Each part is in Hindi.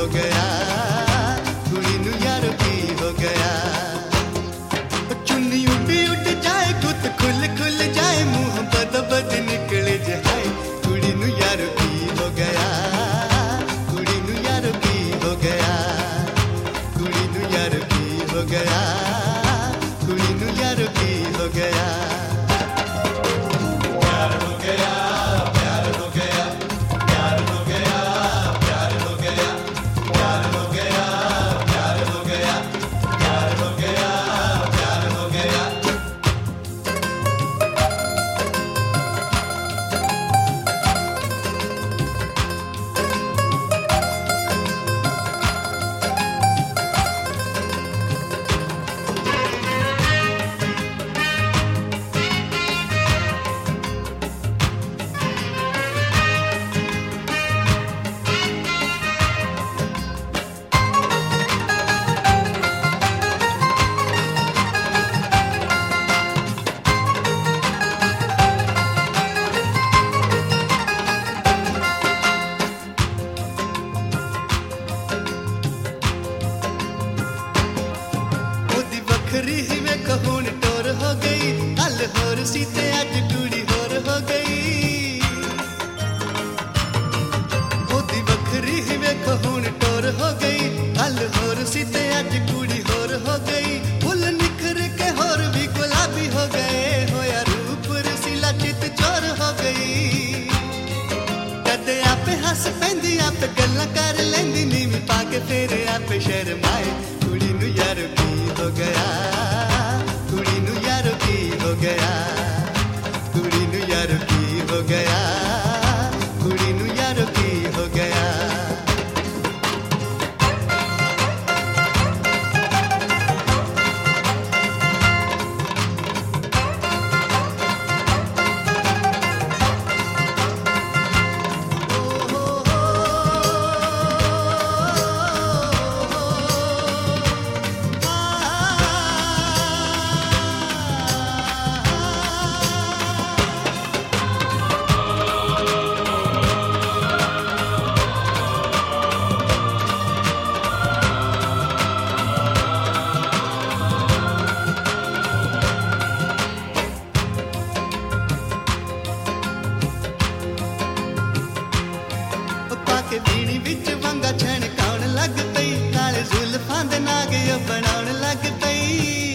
हो गया, कुड़ी नू यार की हो गया। चुन्नी उड़ी उड़ जाए, गुत खुल खुल जाए, मुंह बद बद निकले जाए, कुड़ी नू यार की हो गया, कुड़ी नू यार की हो गया, कुड़ी नू यार की हो गया, कुड़ी नू यार की हो गया। प्यार हो गया, प्यार हो गया, प्यार हो गया, प्यार हो गया, प्यार हो गया, प्यार हो गया, प्यार हो गया, प्यार हो गया। ही वे कहून टोर हो गई, कल होर सी ते अज कुड़ी होर हो गई। ओदी बखरी ही वे कहून टोर हो गई, कल होर सी ते अज कुड़ी होर हो गई। फुल निखर के होर भी गुलाबी हो गए, होया रूप रसीला चित चोर हो गई। कदे आपे हस पैंदी, आपे गल्लां कर लैंदी, नीवी पा के फेर आपे शर्माए, कुड़ी नू यार की हो गया, कुड़ी नू यार की हो गया, कुड़ी नू यार की हो गया, कुड़ी नू यार की हो गया। के बीड़ी विच वंगा छणकाउण लग पई, काले जुल्फां दे नाग बनाउण लग पई।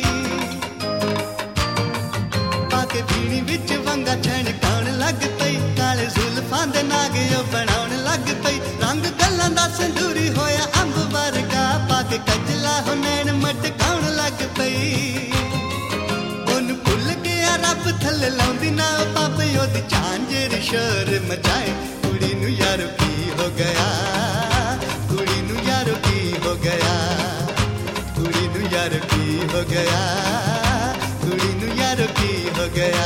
पाके बीड़ी विच वंगा छणकाउण लग पई, काले जुल्फां दे नाग बनाउण लग पई। रंग गल्लां दा संदूरी होया अंब वर्गा, पाके कजला हो नैन मटकाउण लग पई। ओनू भुल गया रब थल्ले लाउंदी ना पापे, ओदी झांझर शोर मचाए, कुड़ी नू यार की हो गया, कुड़ी नू यार की हो गया, कुड़ी नू यार की हो गया, कुड़ी नू यार की हो गया।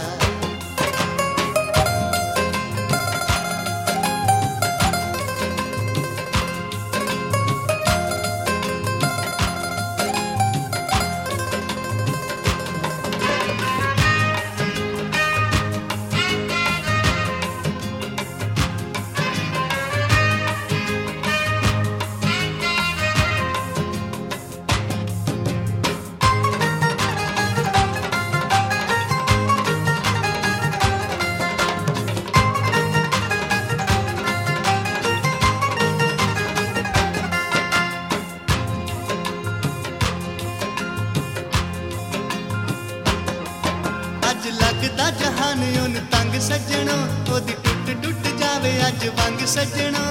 अज लगदा जहान उन तंग सजणो, ओदी टुट टुट जावे अज वंग सजणो।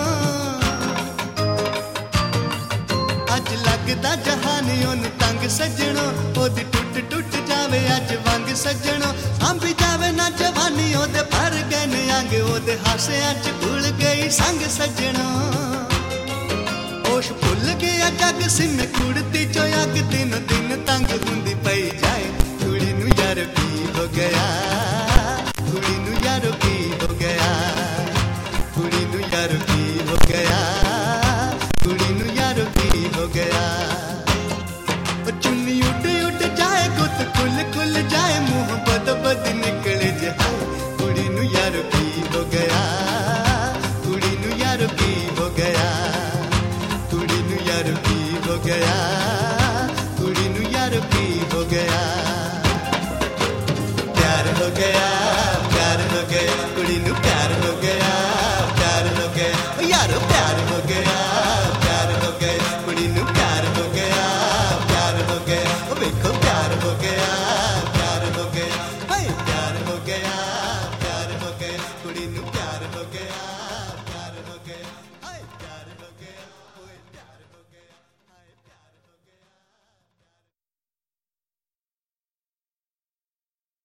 अज लगदा जहान उन तंग सजणो, ओदी टुट टुट जावे अज वंग सजणो। सांभी जावे ना जवानी ओदे भर गए अंग, ओदे हासियां च भुल गई संग सजणो। होश भुल गया जग सिम कुड़ती चो अग, दिन दिन तंग हुंदी पई जाए, कुड़ी नू यार की हो गया, कुड़ी नू यार की हो गया, कुड़ी नू यार की हो गया, कुड़ी नू यार की हो गया। चुन्नी उड़ उड़ जाए, गुत खुल खुल जाए, मुंह बद बद निकले जाए, कुड़ी नू यार की हो गया, कुड़ी नू यार की हो गया, गया